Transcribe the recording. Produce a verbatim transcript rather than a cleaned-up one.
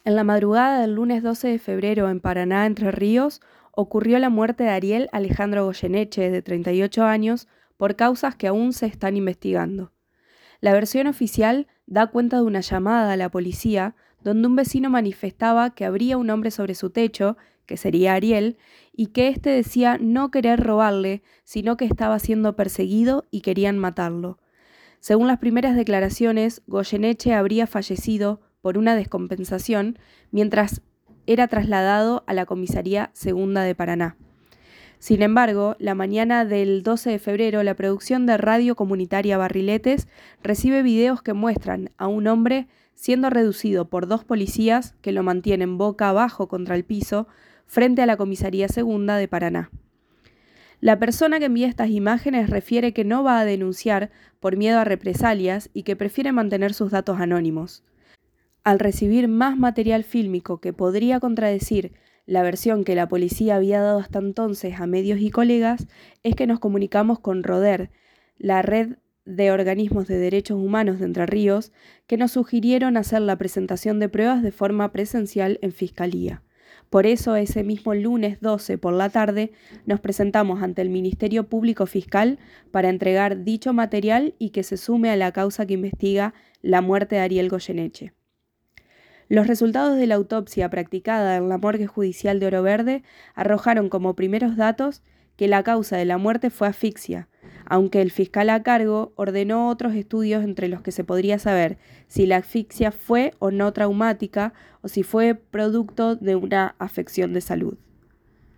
En la madrugada del lunes doce de febrero en Paraná, Entre Ríos, ocurrió la muerte de Ariel Alejandro Goyeneche, de treinta y ocho años, por causas que aún se están investigando. La versión oficial da cuenta de una llamada a la policía donde un vecino manifestaba que habría un hombre sobre su techo, que sería Ariel, y que éste decía no querer robarle, sino que estaba siendo perseguido y querían matarlo. Según las primeras declaraciones, Goyeneche habría fallecido por una descompensación mientras era trasladado a la comisaría segunda de Paraná. Sin embargo, la mañana del doce de febrero, la producción de Radio Comunitaria Barriletes recibe videos que muestran a un hombre siendo reducido por dos policías que lo mantienen boca abajo contra el piso frente a la comisaría segunda de Paraná. La persona que envía estas imágenes refiere que no va a denunciar por miedo a represalias y que prefiere mantener sus datos anónimos. Al recibir más material fílmico que podría contradecir la versión que la policía había dado hasta entonces a medios y colegas, es que nos comunicamos con RODER, la red de organismos de derechos humanos de Entre Ríos, que nos sugirieron hacer la presentación de pruebas de forma presencial en Fiscalía. Por eso, ese mismo lunes doce por la tarde, nos presentamos ante el Ministerio Público Fiscal para entregar dicho material y que se sume a la causa que investiga la muerte de Ariel Goyeneche. Los resultados de la autopsia practicada en la morgue judicial de Oro Verde arrojaron como primeros datos que la causa de la muerte fue asfixia, aunque el fiscal a cargo ordenó otros estudios entre los que se podría saber si la asfixia fue o no traumática o si fue producto de una afección de salud.